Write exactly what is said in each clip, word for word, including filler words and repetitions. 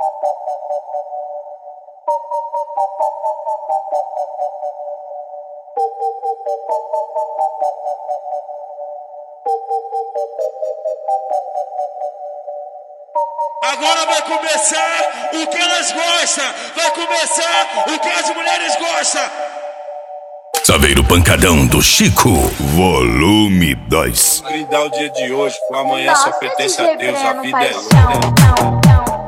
Agora vai começar o que elas gostam, vai começar o que as mulheres gostam. Saveiro Pancadão do Chico, volume dois. Brindar o dia de hoje, com amanhã só pertence a Deus, a vida é louca.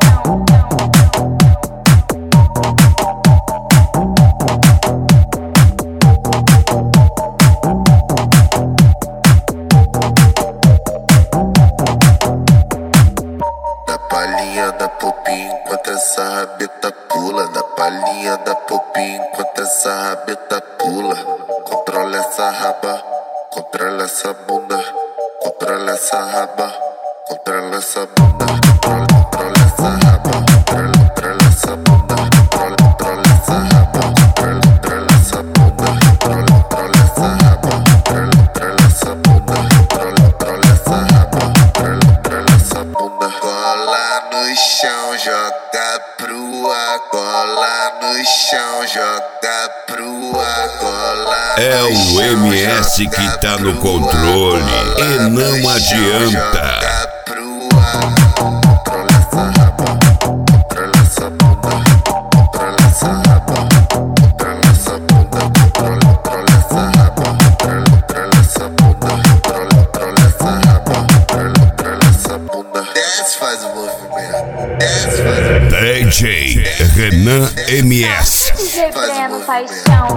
Palhinha da popinha enquanto essa rabeta pula. Da palhinha da popinha enquanto essa rabeta pula. Controla essa raba, controla essa bunda. Controla essa raba, controla essa bunda. Controla, controla essa raba, controla, controla essa bunda. Controla, controla essa raba, controla, controla essa bunda. Controla, controla essa raba, controla, controla essa bunda. Controla, controla essa raba, controla, controla essa bunda. Cola no chão, joga pro ar. Cola no chão, joga pro ar. Cola É o M S que tá no controle e não adianta. Controla essa raba, controla essa bunda. Controla essa raba, controla essa bunda. Controla, controla essa raba, controla, controla essa bunda. Controla, controla essa raba, controla, controla essa bunda. Desce, faz o movimento. Desce, faz o movimento. D J Renan M S. D J Breno Paixão.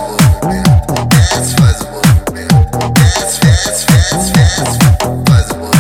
Faz o movimento.